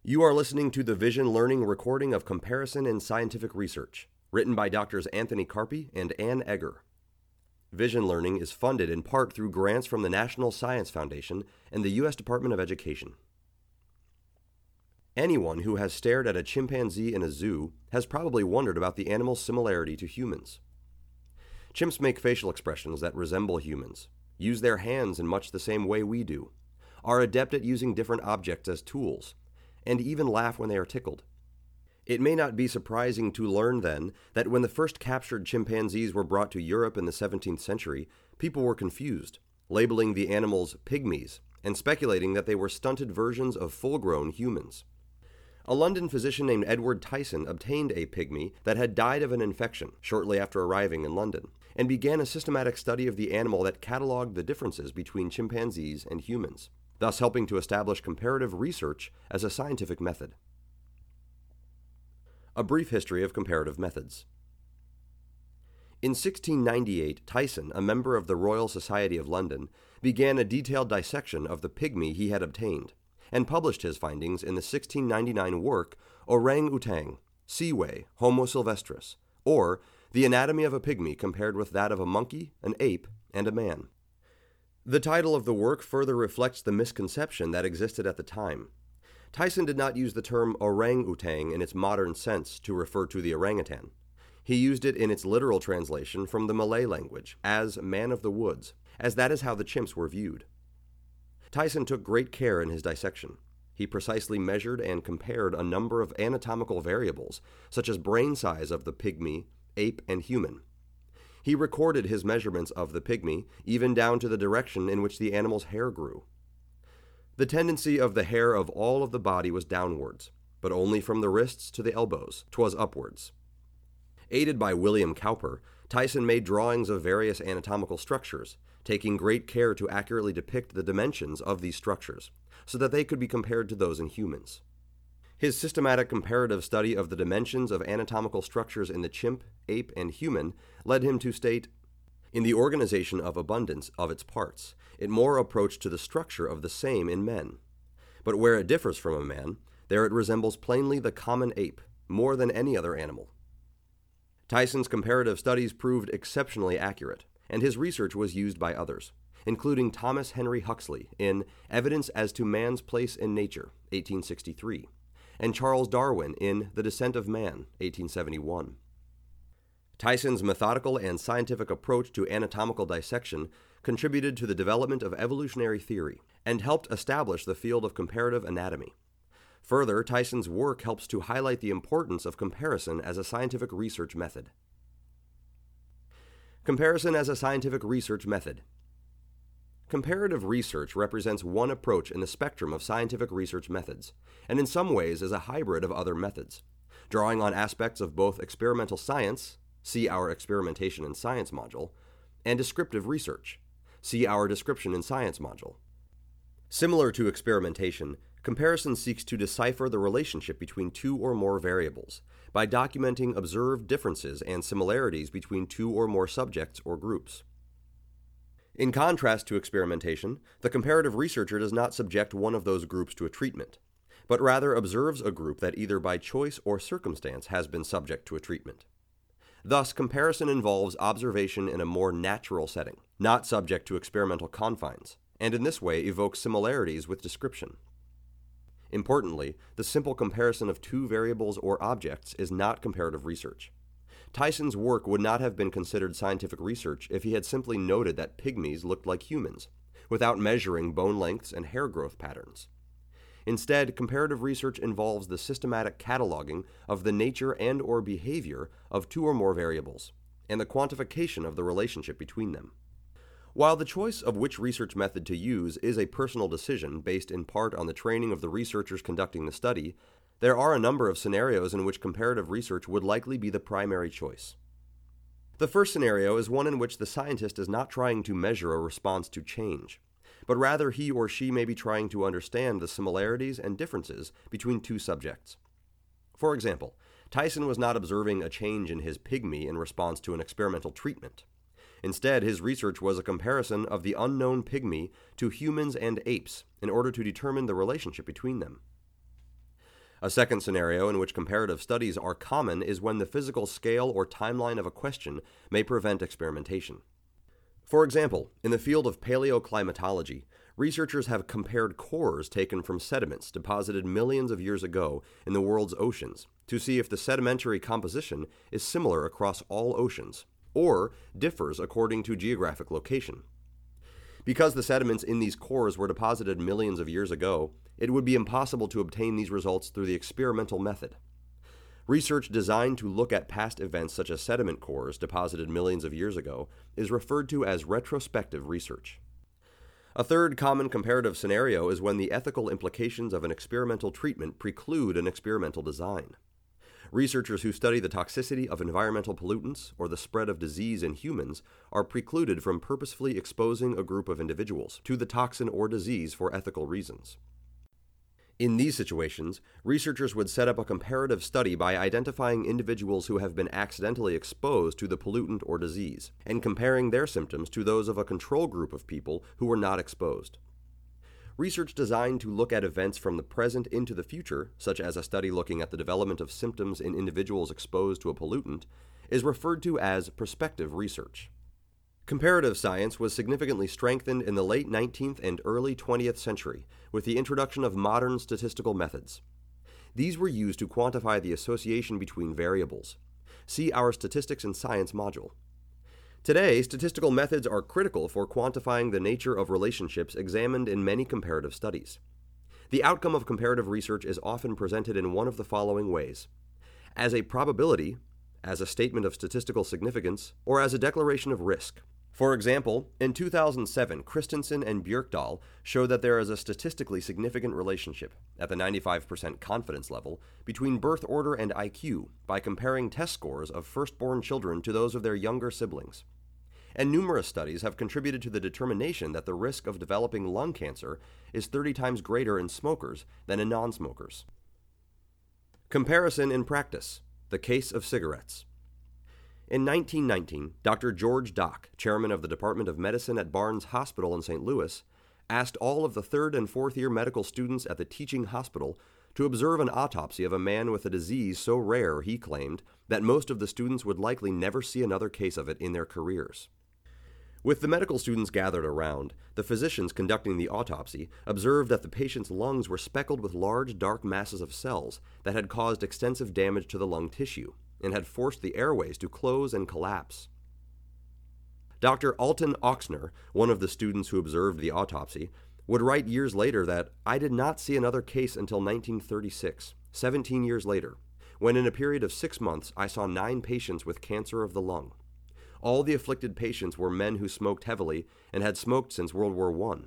You are listening to the Vision Learning recording of Comparison in Scientific Research, written by Drs. Anthony Carpi and Ann Egger. Vision Learning is funded in part through grants from the National Science Foundation and the U.S. Department of Education. Anyone who has stared at a chimpanzee in a zoo has probably wondered about the animal's similarity to humans. Chimps make facial expressions that resemble humans, use their hands in much the same way we do, are adept at using different objects as tools, and even laugh when they are tickled. It may not be surprising to learn, then, that when the first captured chimpanzees were brought to Europe in the 17th century, people were confused, labeling the animals pygmies and speculating that they were stunted versions of full-grown humans. A London physician named Edward Tyson obtained a pygmy that had died of an infection shortly after arriving in London, and began a systematic study of the animal that cataloged the differences between chimpanzees and humans, thus helping to establish comparative research as a scientific method. A brief history of comparative methods. In 1698, Tyson, a member of the Royal Society of London, began a detailed dissection of the pygmy he had obtained, and published his findings in the 1699 work Orang-Outang, Seaway, Homo Sylvestris, or The Anatomy of a Pygmy Compared with That of a Monkey, an Ape, and a Man. The title of the work further reflects the misconception that existed at the time. Tyson did not use the term orang-outang in its modern sense to refer to the orangutan. He used it in its literal translation from the Malay language as man of the woods, as that is how the chimps were viewed. Tyson took great care in his dissection. He precisely measured and compared a number of anatomical variables, such as brain size of the pygmy, ape, and human. He recorded his measurements of the pygmy, even down to the direction in which the animal's hair grew. The tendency of the hair of all of the body was downwards, but only from the wrists to the elbows, 'twas upwards. Aided by William Cowper, Tyson made drawings of various anatomical structures, taking great care to accurately depict the dimensions of these structures, so that they could be compared to those in humans. His systematic comparative study of the dimensions of anatomical structures in the chimp, ape, and human led him to state, "In the organization of abundance of its parts, it more approached to the structure of the same in men. But where it differs from a man, there it resembles plainly the common ape, more than any other animal." Tyson's comparative studies proved exceptionally accurate, and his research was used by others, including Thomas Henry Huxley in Evidence as to Man's Place in Nature, 1863, and Charles Darwin in The Descent of Man, 1871. Tyson's methodical and scientific approach to anatomical dissection contributed to the development of evolutionary theory and helped establish the field of comparative anatomy. Further, Tyson's work helps to highlight the importance of comparison as a scientific research method. Comparison as a scientific research method. Comparative research represents one approach in the spectrum of scientific research methods, and in some ways is a hybrid of other methods, drawing on aspects of both experimental science, see our Experimentation in Science module, and descriptive research, see our Description in Science module. Similar to experimentation, comparison seeks to decipher the relationship between two or more variables by documenting observed differences and similarities between two or more subjects or groups. In contrast to experimentation, the comparative researcher does not subject one of those groups to a treatment, but rather observes a group that either by choice or circumstance has been subject to a treatment. Thus, comparison involves observation in a more natural setting, not subject to experimental confines, and in this way evokes similarities with description. Importantly, the simple comparison of two variables or objects is not comparative research. Tyson's work would not have been considered scientific research if he had simply noted that pygmies looked like humans, without measuring bone lengths and hair growth patterns. Instead, comparative research involves the systematic cataloging of the nature and/or behavior of two or more variables, and the quantification of the relationship between them. While the choice of which research method to use is a personal decision based in part on the training of the researchers conducting the study, there are a number of scenarios in which comparative research would likely be the primary choice. The first scenario is one in which the scientist is not trying to measure a response to change, but rather he or she may be trying to understand the similarities and differences between two subjects. For example, Tyson was not observing a change in his pygmy in response to an experimental treatment. Instead, his research was a comparison of the unknown pygmy to humans and apes in order to determine the relationship between them. A second scenario in which comparative studies are common is when the physical scale or timeline of a question may prevent experimentation. For example, in the field of paleoclimatology, researchers have compared cores taken from sediments deposited millions of years ago in the world's oceans to see if the sedimentary composition is similar across all oceans, or differs according to geographic location. Because the sediments in these cores were deposited millions of years ago, it would be impossible to obtain these results through the experimental method. Research designed to look at past events such as sediment cores deposited millions of years ago is referred to as retrospective research. A third common comparative scenario is when the ethical implications of an experimental treatment preclude an experimental design. Researchers who study the toxicity of environmental pollutants or the spread of disease in humans are precluded from purposefully exposing a group of individuals to the toxin or disease for ethical reasons. In these situations, researchers would set up a comparative study by identifying individuals who have been accidentally exposed to the pollutant or disease, and comparing their symptoms to those of a control group of people who were not exposed. Research designed to look at events from the present into the future, such as a study looking at the development of symptoms in individuals exposed to a pollutant, is referred to as prospective research. Comparative science was significantly strengthened in the late 19th and early 20th century with the introduction of modern statistical methods. These were used to quantify the association between variables. See our Statistics and Science module. Today, statistical methods are critical for quantifying the nature of relationships examined in many comparative studies. The outcome of comparative research is often presented in one of the following ways: as a probability, as a statement of statistical significance, or as a declaration of risk. For example, in 2007, Christensen and Björkdahl showed that there is a statistically significant relationship, at the 95% confidence level, between birth order and IQ by comparing test scores of firstborn children to those of their younger siblings. And numerous studies have contributed to the determination that the risk of developing lung cancer is 30 times greater in smokers than in non-smokers. Comparison in practice: the case of cigarettes. In 1919, Dr. George Dock, chairman of the Department of Medicine at Barnes Hospital in St. Louis, asked all of the third and fourth year medical students at the teaching hospital to observe an autopsy of a man with a disease so rare, he claimed, that most of the students would likely never see another case of it in their careers. With the medical students gathered around, the physicians conducting the autopsy observed that the patient's lungs were speckled with large dark masses of cells that had caused extensive damage to the lung tissue and had forced the airways to close and collapse. Dr. Alton Ochsner, one of the students who observed the autopsy, would write years later that, "I did not see another case until 1936, 17 years later, when in a period of 6 months I saw 9 patients with cancer of the lung. All the afflicted patients were men who smoked heavily and had smoked since World War I."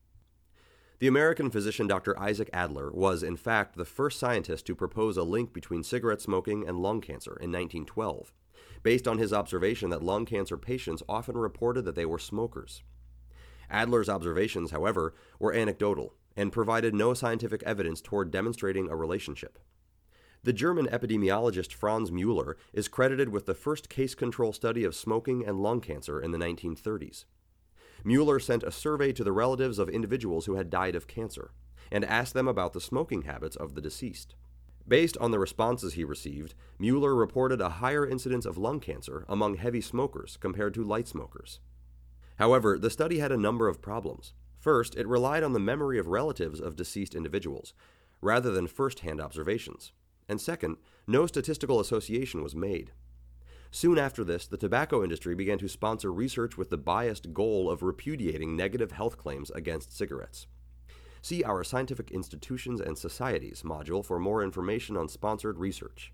The American physician Dr. Isaac Adler was, in fact, the first scientist to propose a link between cigarette smoking and lung cancer in 1912, based on his observation that lung cancer patients often reported that they were smokers. Adler's observations, however, were anecdotal and provided no scientific evidence toward demonstrating a relationship. The German epidemiologist Franz Müller is credited with the first case control study of smoking and lung cancer in the 1930s. Müller sent a survey to the relatives of individuals who had died of cancer and asked them about the smoking habits of the deceased. Based on the responses he received, Müller reported a higher incidence of lung cancer among heavy smokers compared to light smokers. However, the study had a number of problems. First, it relied on the memory of relatives of deceased individuals, rather than first-hand observations. And second, no statistical association was made. Soon after this, the tobacco industry began to sponsor research with the biased goal of repudiating negative health claims against cigarettes. See our Scientific Institutions and Societies module for more information on sponsored research.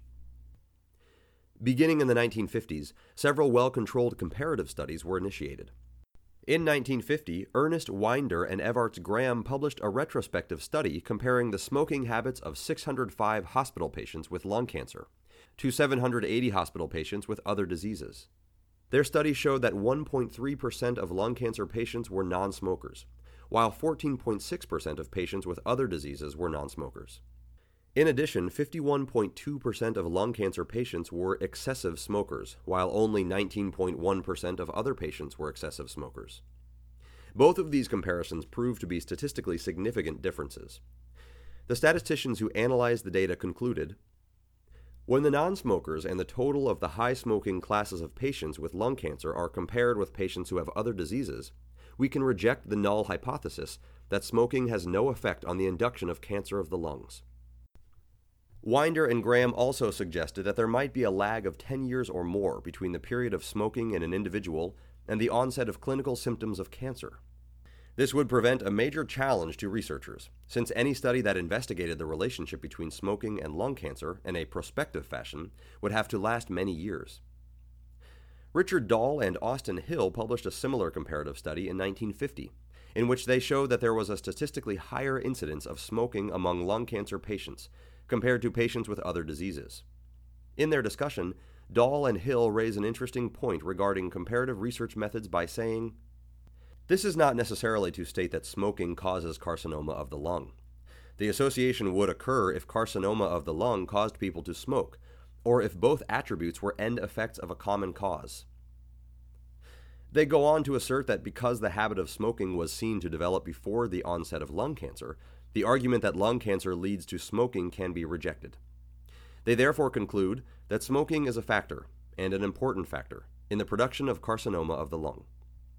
Beginning in the 1950s, several well-controlled comparative studies were initiated. In 1950, Ernest Winder and Evarts Graham published a retrospective study comparing the smoking habits of 605 hospital patients with lung cancer to 780 hospital patients with other diseases. Their study showed that 1.3% of lung cancer patients were non-smokers, while 14.6% of patients with other diseases were non-smokers. In addition, 51.2% of lung cancer patients were excessive smokers, while only 19.1% of other patients were excessive smokers. Both of these comparisons proved to be statistically significant differences. The statisticians who analyzed the data concluded, when the non-smokers and the total of the high-smoking classes of patients with lung cancer are compared with patients who have other diseases, we can reject the null hypothesis that smoking has no effect on the induction of cancer of the lungs. Winder and Graham also suggested that there might be a lag of 10 years or more between the period of smoking in an individual and the onset of clinical symptoms of cancer. This would present a major challenge to researchers, since any study that investigated the relationship between smoking and lung cancer in a prospective fashion would have to last many years. Richard Dahl and Austin Hill published a similar comparative study in 1950, in which they showed that there was a statistically higher incidence of smoking among lung cancer patients compared to patients with other diseases. In their discussion, Dahl and Hill raise an interesting point regarding comparative research methods by saying, this is not necessarily to state that smoking causes carcinoma of the lung. The association would occur if carcinoma of the lung caused people to smoke, or if both attributes were end effects of a common cause. They go on to assert that because the habit of smoking was seen to develop before the onset of lung cancer, the argument that lung cancer leads to smoking can be rejected. They therefore conclude that smoking is a factor, and an important factor, in the production of carcinoma of the lung.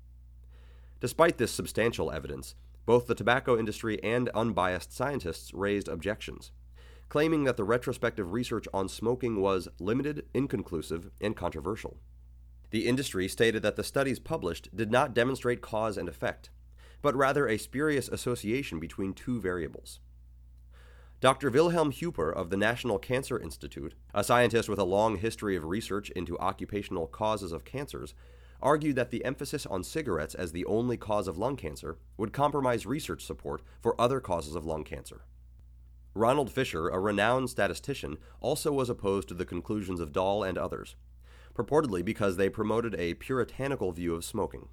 Despite this substantial evidence, both the tobacco industry and unbiased scientists raised objections, claiming that the retrospective research on smoking was limited, inconclusive, and controversial. The industry stated that the studies published did not demonstrate cause and effect, but rather a spurious association between two variables. Dr. Wilhelm Huper of the National Cancer Institute, a scientist with a long history of research into occupational causes of cancers, argued that the emphasis on cigarettes as the only cause of lung cancer would compromise research support for other causes of lung cancer. Ronald Fisher, a renowned statistician, also was opposed to the conclusions of Dahl and others, purportedly because they promoted a puritanical view of smoking.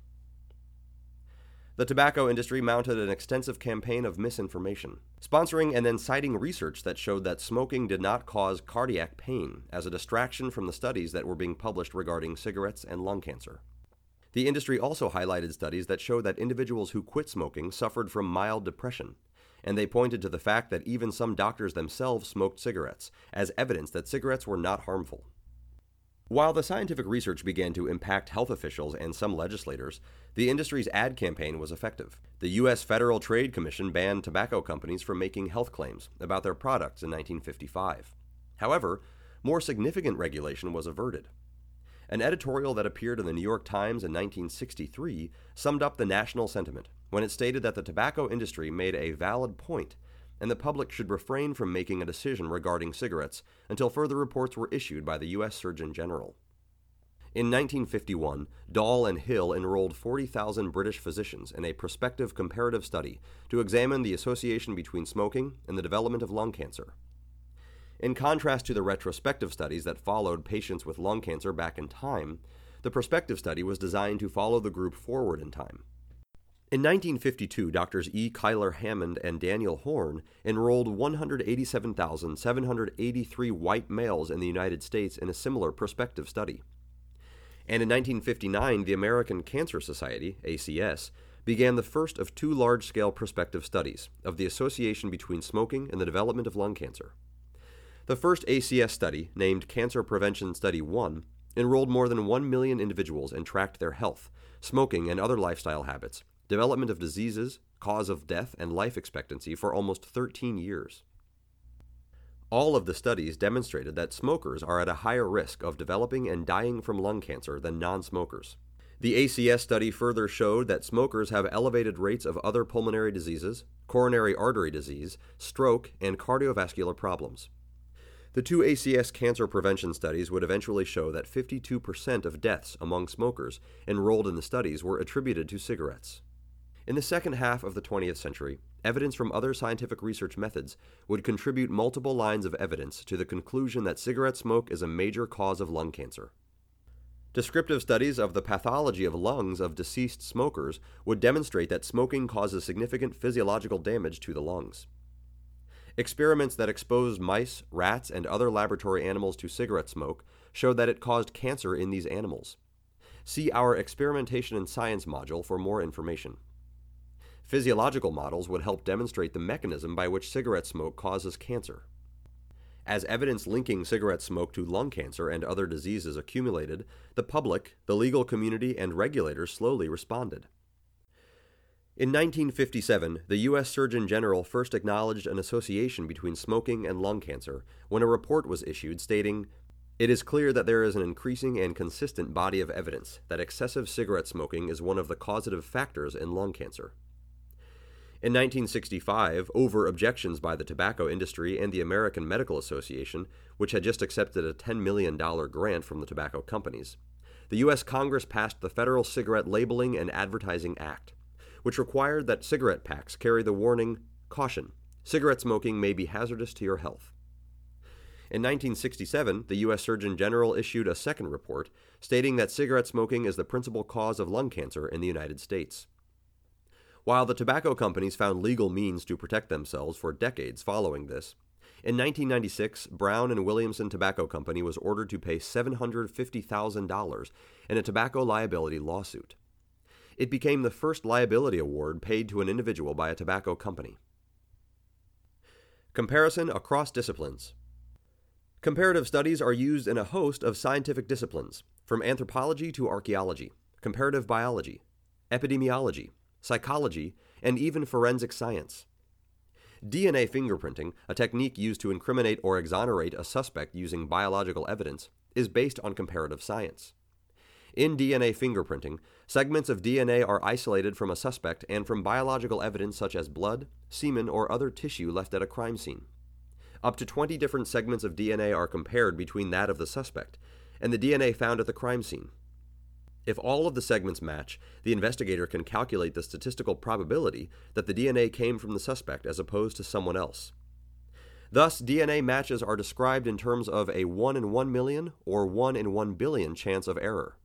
The tobacco industry mounted an extensive campaign of misinformation, sponsoring and then citing research that showed that smoking did not cause cardiac pain as a distraction from the studies that were being published regarding cigarettes and lung cancer. The industry also highlighted studies that showed that individuals who quit smoking suffered from mild depression, and they pointed to the fact that even some doctors themselves smoked cigarettes, as evidence that cigarettes were not harmful. While the scientific research began to impact health officials and some legislators, the industry's ad campaign was effective. The U.S. Federal Trade Commission banned tobacco companies from making health claims about their products in 1955. However, more significant regulation was averted. An editorial that appeared in the New York Times in 1963 summed up the national sentiment when it stated that the tobacco industry made a valid point and the public should refrain from making a decision regarding cigarettes until further reports were issued by the U.S. Surgeon General. In 1951, Dahl and Hill enrolled 40,000 British physicians in a prospective comparative study to examine the association between smoking and the development of lung cancer. In contrast to the retrospective studies that followed patients with lung cancer back in time, the prospective study was designed to follow the group forward in time. In 1952, Drs. E. Kyler Hammond and Daniel Horn enrolled 187,783 white males in the United States in a similar prospective study. And in 1959, the American Cancer Society, ACS, began the first of two large-scale prospective studies of the association between smoking and the development of lung cancer. The first ACS study, named Cancer Prevention Study 1, enrolled more than 1 million individuals and tracked their health, smoking and other lifestyle habits, development of diseases, cause of death, and life expectancy for almost 13 years. All of the studies demonstrated that smokers are at a higher risk of developing and dying from lung cancer than non-smokers. The ACS study further showed that smokers have elevated rates of other pulmonary diseases, coronary artery disease, stroke, and cardiovascular problems. The two ACS cancer prevention studies would eventually show that 52% of deaths among smokers enrolled in the studies were attributed to cigarettes. In the second half of the 20th century, evidence from other scientific research methods would contribute multiple lines of evidence to the conclusion that cigarette smoke is a major cause of lung cancer. Descriptive studies of the pathology of lungs of deceased smokers would demonstrate that smoking causes significant physiological damage to the lungs. Experiments that exposed mice, rats, and other laboratory animals to cigarette smoke showed that it caused cancer in these animals. See our Experimentation in Science module for more information. Physiological models would help demonstrate the mechanism by which cigarette smoke causes cancer. As evidence linking cigarette smoke to lung cancer and other diseases accumulated, the public, the legal community, and regulators slowly responded. In 1957, the U.S. Surgeon General first acknowledged an association between smoking and lung cancer when a report was issued stating, "It is clear that there is an increasing and consistent body of evidence that excessive cigarette smoking is one of the causative factors in lung cancer." In 1965, over objections by the tobacco industry and the American Medical Association, which had just accepted a $10 million grant from the tobacco companies, the U.S. Congress passed the Federal Cigarette Labeling and Advertising Act, which required that cigarette packs carry the warning, "Caution, cigarette smoking may be hazardous to your health." In 1967, the U.S. Surgeon General issued a second report stating that cigarette smoking is the principal cause of lung cancer in the United States. While the tobacco companies found legal means to protect themselves for decades following this, in 1996, Brown and Williamson Tobacco Company was ordered to pay $750,000 in a tobacco liability lawsuit. It became the first liability award paid to an individual by a tobacco company. Comparison across disciplines. Comparative studies are used in a host of scientific disciplines, from anthropology to archaeology, comparative biology, epidemiology, psychology, and even forensic science. DNA fingerprinting, a technique used to incriminate or exonerate a suspect using biological evidence, is based on comparative science. In DNA fingerprinting, segments of DNA are isolated from a suspect and from biological evidence such as blood, semen, or other tissue left at a crime scene. Up to 20 different segments of DNA are compared between that of the suspect and the DNA found at the crime scene. If all of the segments match, the investigator can calculate the statistical probability that the DNA came from the suspect as opposed to someone else. Thus, DNA matches are described in terms of a 1 in 1 million or 1 in 1 billion chance of error.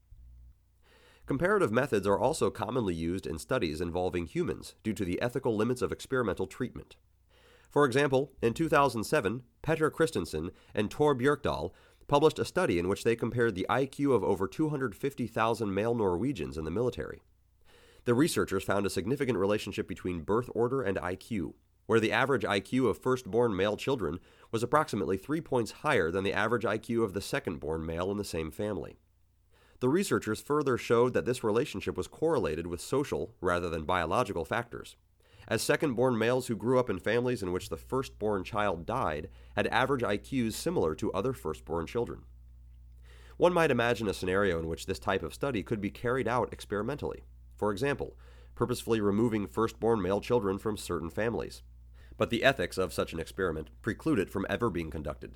Comparative methods are also commonly used in studies involving humans due to the ethical limits of experimental treatment. For example, in 2007, Petter Christensen and Tor Bjørkdal published a study in which they compared the IQ of over 250,000 male Norwegians in the military. The researchers found a significant relationship between birth order and IQ, where the average IQ of firstborn male children was approximately 3 points higher than the average IQ of the second-born male in the same family. The researchers further showed that this relationship was correlated with social rather than biological factors, as second-born males who grew up in families in which the firstborn child died had average IQs similar to other firstborn children. One might imagine a scenario in which this type of study could be carried out experimentally, for example, purposefully removing firstborn male children from certain families. But the ethics of such an experiment preclude it from ever being conducted.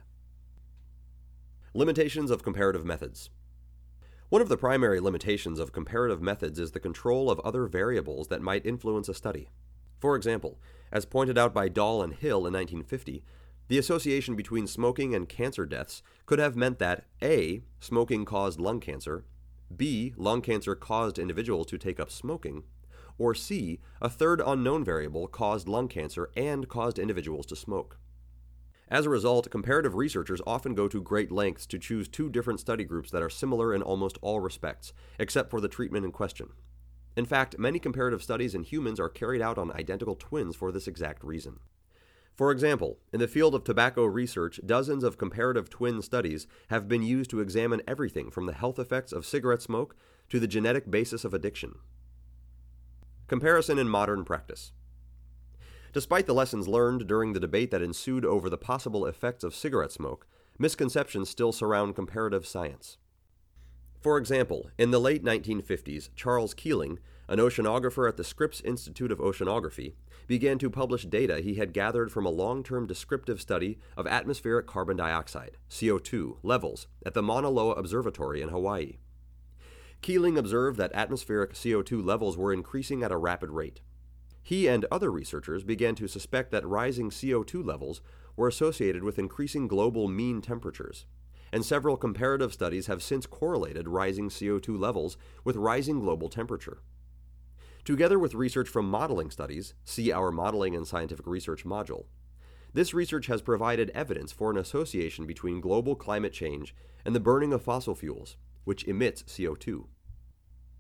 Limitations of comparative methods. One of the primary limitations of comparative methods is the control of other variables that might influence a study. For example, as pointed out by Dahl and Hill in 1950, the association between smoking and cancer deaths could have meant that A. Smoking caused lung cancer, B. Lung cancer caused individuals to take up smoking, or C. A third unknown variable caused lung cancer and caused individuals to smoke. As a result, comparative researchers often go to great lengths to choose two different study groups that are similar in almost all respects, except for the treatment in question. In fact, many comparative studies in humans are carried out on identical twins for this exact reason. For example, in the field of tobacco research, dozens of comparative twin studies have been used to examine everything from the health effects of cigarette smoke to the genetic basis of addiction. Comparison in modern practice. Despite the lessons learned during the debate that ensued over the possible effects of cigarette smoke, misconceptions still surround comparative science. For example, in the late 1950s, Charles Keeling, an oceanographer at the Scripps Institute of Oceanography, began to publish data he had gathered from a long-term descriptive study of atmospheric carbon dioxide, CO2, levels at the Mauna Loa Observatory in Hawaii. Keeling observed that atmospheric CO2 levels were increasing at a rapid rate. He and other researchers began to suspect that rising CO2 levels were associated with increasing global mean temperatures, and several comparative studies have since correlated rising CO2 levels with rising global temperature. Together with research from modeling studies, see our Modeling and Scientific Research module, this research has provided evidence for an association between global climate change and the burning of fossil fuels, which emits CO2.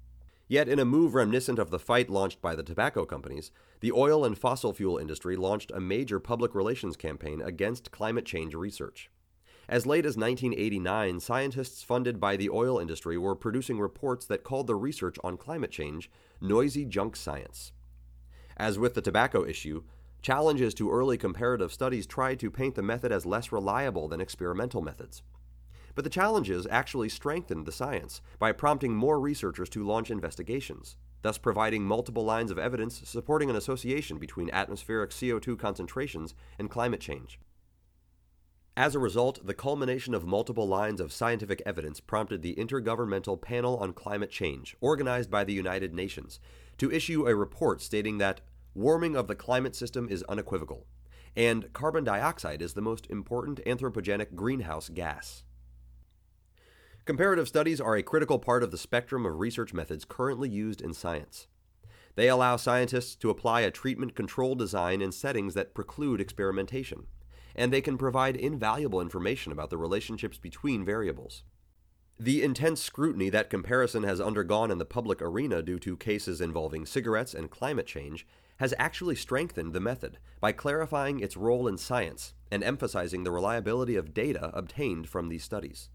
Yet, in a move reminiscent of the fight launched by the tobacco companies, the oil and fossil fuel industry launched a major public relations campaign against climate change research. As late as 1989, scientists funded by the oil industry were producing reports that called the research on climate change noisy junk science. As with the tobacco issue, challenges to early comparative studies tried to paint the method as less reliable than experimental methods. But the challenges actually strengthened the science by prompting more researchers to launch investigations, thus providing multiple lines of evidence supporting an association between atmospheric CO2 concentrations and climate change. As a result, the culmination of multiple lines of scientific evidence prompted the Intergovernmental Panel on Climate Change, organized by the United Nations, to issue a report stating that warming of the climate system is unequivocal, and carbon dioxide is the most important anthropogenic greenhouse gas. Comparative studies are a critical part of the spectrum of research methods currently used in science. They allow scientists to apply a treatment control design in settings that preclude experimentation, and they can provide invaluable information about the relationships between variables. The intense scrutiny that comparison has undergone in the public arena due to cases involving cigarettes and climate change has actually strengthened the method by clarifying its role in science and emphasizing the reliability of data obtained from these studies.